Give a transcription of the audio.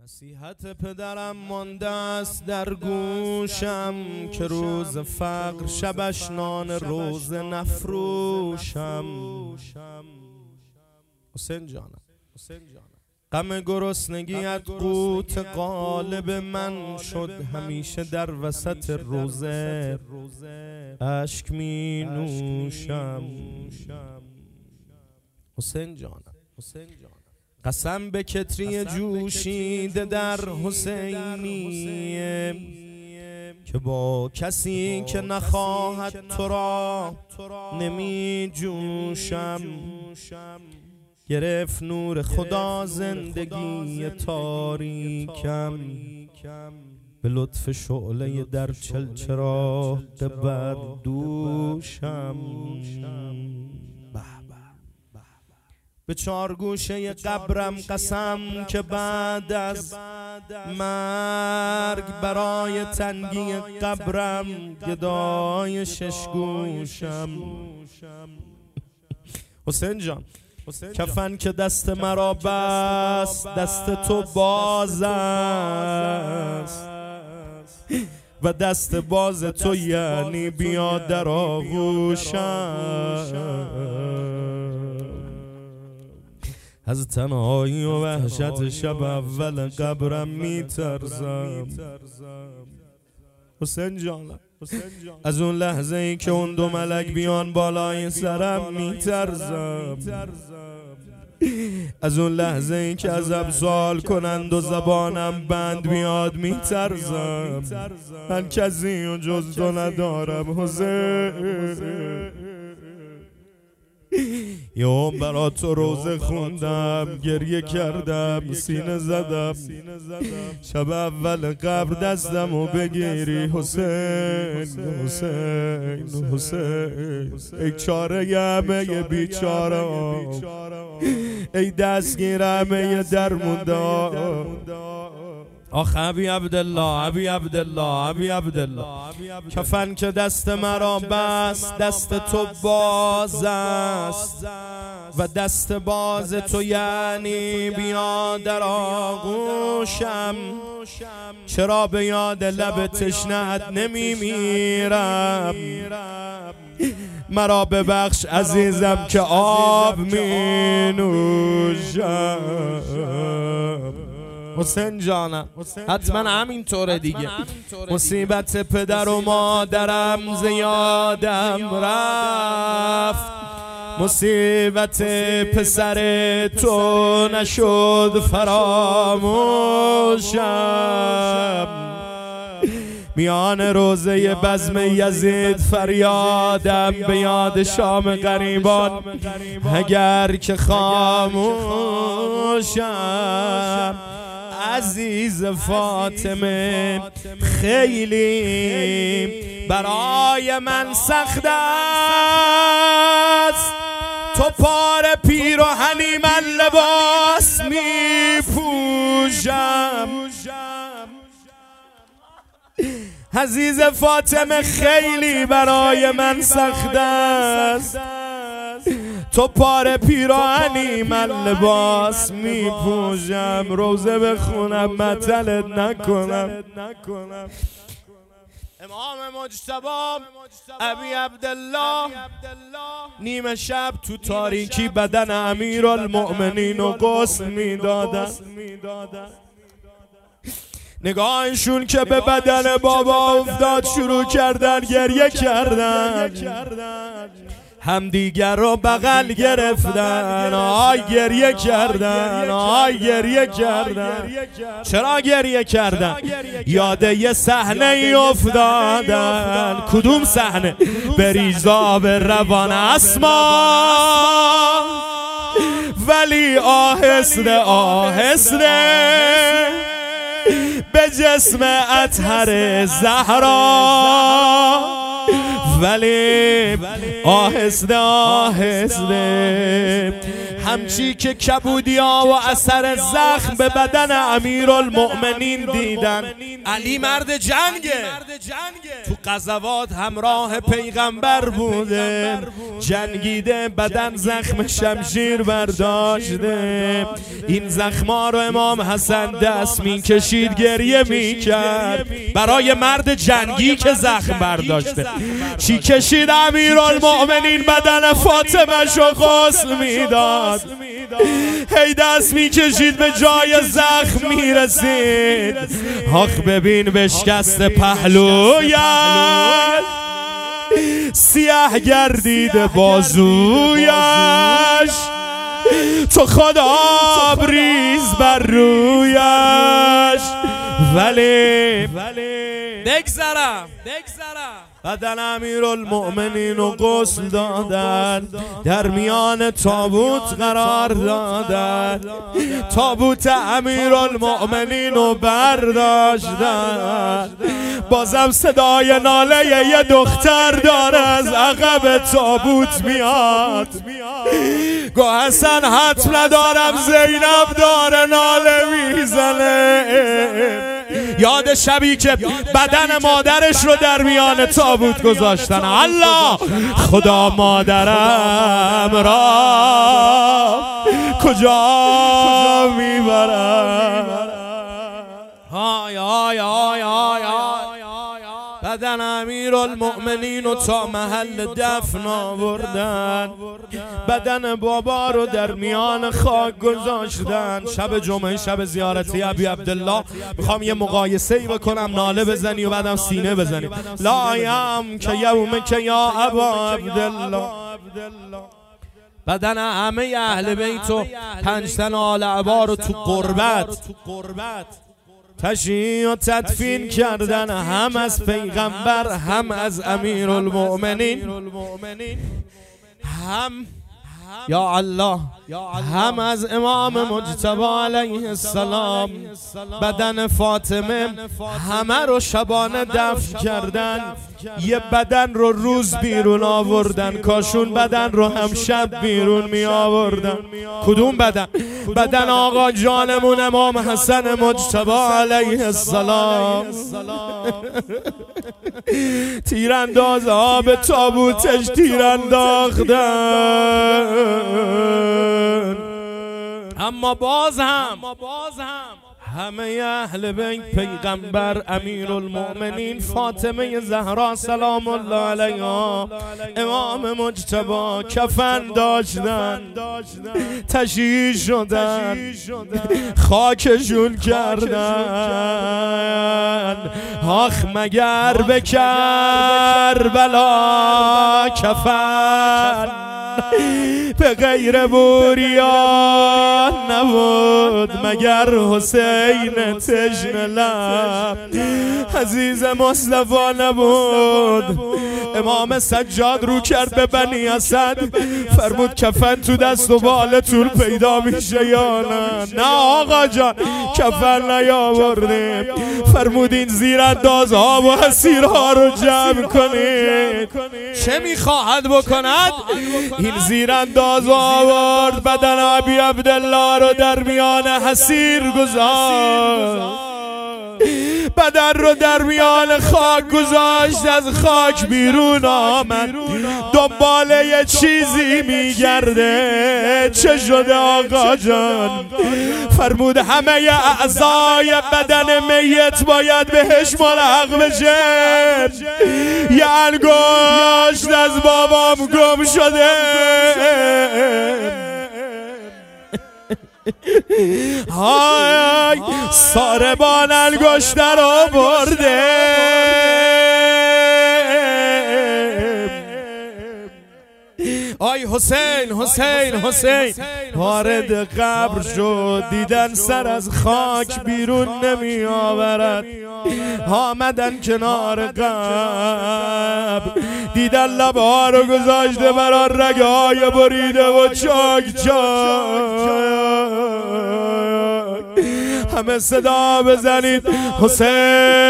نصیحت پدرم مانده است در گوشم که روز فقر شبش نان روزه نفروشم. حسین جانم، غم گرسنگیت قوت قالب من شد، همیشه در وسط روزه اشک می نوشم. حسین جانم، قسم به کتری جوشیده در حسینیه که با کسی که نخواهد تو را نمی جوشم. گرفت نور خدا زندگی تاریکم، به لطف شعله در چلچراغ بر دوشم. به چار گوشه قبرم قسم که بعد از مرگ برای تنگی قبرم گدای شش گوشم. حسین جان، کفن که دست مرا بست دست تو باز است و دست باز تو یعنی بیا در آغوشم. از تنهایی و وحشت شب اول قبرم میترسم. حسین جانم، از اون لحظه ای که اون دو ملک بیان بالای سرم میترسم. از اون لحظه ای که عذاب سوال کنند و زبانم بند بیاد میترسم. من کسی و جز تو ندارم حسین. یه برا تو روزه خوندم، گریه کردم، سینه زدم، شب اول قبر دستم و بگیری حسین حسین حسین. ای چاره همه ی بیچاره، ای دستگیر همه ی درمونده. آخ ابی عبدالله، ابی عبدالله، ابی عبدالله، کفن که دست مرا بست دست تو باز است و دست باز تو یعنی بیا در آغوشم. چرا به یاد لب تشنه‌ات نمی میرم؟ مرا ببخش عزیزم که آب می نوشم. حسین جانم، حتما همینطوره دیگه. مصیبت پدر و مادرم زیادم رفت، مصیبت پسر تو نشد فراموشم. میان روزه بزم یزید فریادم به یاد شام غریبان اگر که خاموشم. عزیز فاطمه خیلی برای من سخت است، تو پار پیراهنی من لباس می پوشم. عزیز فاطمه خیلی برای من سخت است، تو پاره پیراهنی من لباس می پوشم. روزه بخونم مطلت نکنم. امام مجتبی ابی عبدالله نیمه شب تو تاریکی بدن امیرالمؤمنین و غسل میدادن. نگاهشون که به بدن بابا افتاد شروع کردن گریه کردن، هم دیگر رو بغل گرفتن. آی گریه کردن، آی گریه کردن. چرا گریه کردن؟ یاد یه صحنه ای افتادن. کدوم صحنه؟ بریزاب روان اسما ولی آهسته آهسته به جسم اطهر زهرا، ولی آهسته آهسته همچی که کبودیا و اثر زخم به بدن امیرالمؤمنین دیدن. علی مرد جنگه، تو غزوات همراه پیغمبر بوده، جنگیده، بدن زخم شمشیر برداشته. این زخما رو امام حسن دست میکشید، گریه میکرد برای مرد جنگی که زخم برداشته. چی کشید امیرالمؤمنین؟ بدن فاطمه شو غسل میداد، هی دست میکشید به جای زخم میرسید. آخ ببین بشکست پهلویش، سیاه گردید بازویش، تو خدا آبریز بر رویش. ولی بگذرم بدن امیرالمؤمنین رو غسل دادن، در میان تابوت قرار دادن، تابوت امیرالمؤمنین رو برداشتن. بازم صدای ناله یه دختر داره از عقب تابوت میاد، گو حسن حتم ندارم زینب داره ناله میزنه. یاد شبی که بدن مادرش رو در میان تابوت گذاشتن. الله، خدا مادرم را کجا میبرم؟ های های های های بدن امیرالمؤمنین رو تا محل دفن آوردن، بدن بابا رو در میان خاک گذاشتن. شب جمعه، شب زیارتی ابی عبدالله، میخوام یه مقایسه ای بکنم، ناله بزنی و بعدم سینه بزنی. لایم که یوم که یا ابا عبدالله، بدن همه اهل بیت و 5 تن آل عبا رو تو قربت تشییع و تدفین کردن، هم از پیغمبر، هم از امیرالمؤمنین، هم یا الله هم از امام مجتبی علیه السلام. بدن فاطمه همه رو شبانه دفن کردن، یه بدن رو روز بیرون آوردن، کاشون بدن رو هم شب بیرون می آوردن. کدوم بدن؟ بدن آقا جانمون امام حسن مجتبی علیه السلام. تیرانداز ها به تابوتش تیر انداختن، اما باز هم همه اهل بیت پیغمبر، امیرالمؤمنین فاطمه زهرا سلام الله علیها، امام مجتبی کفن داشتن، تشییع شدن، خاکشون کردن. آخ مگر به کربلا کفن به غیر بوریان نبود، مگر حسین تشنه لب عزیز مصطفی نبود. امام سجاد رو کرد به بنی اسد، فرمود کفن تو دست و بالتون پیدا میشه یا نه؟ نه آقا جان کفن نیاوردیم. فرمود این زیراندازها و اسیرها رو جمع کنید. چه میخواهد بکند؟ این زیرانداز آورد، بدن ابی عبدالله رو در میان حسیر گذاشت، بدن رو در میان خاک گذاشت، از خاک بیرون آمد، دنباله یه چیزی میگرده. چه شده آقا جان؟ فرمود همه اعضای بدن میت باید بهش ملحق بشه. یه انگشت از بابام گم شده، های ساربان انگشت رو برده. آی حسین حسین حسین وارد قبر شد، دیدن سر از خاک بیرون نمی آورد. آمدن کنار قبر، دیدن لبها رو گذاشته برای رگهای بریده و چاک چاک. همه صدا بزنید حسین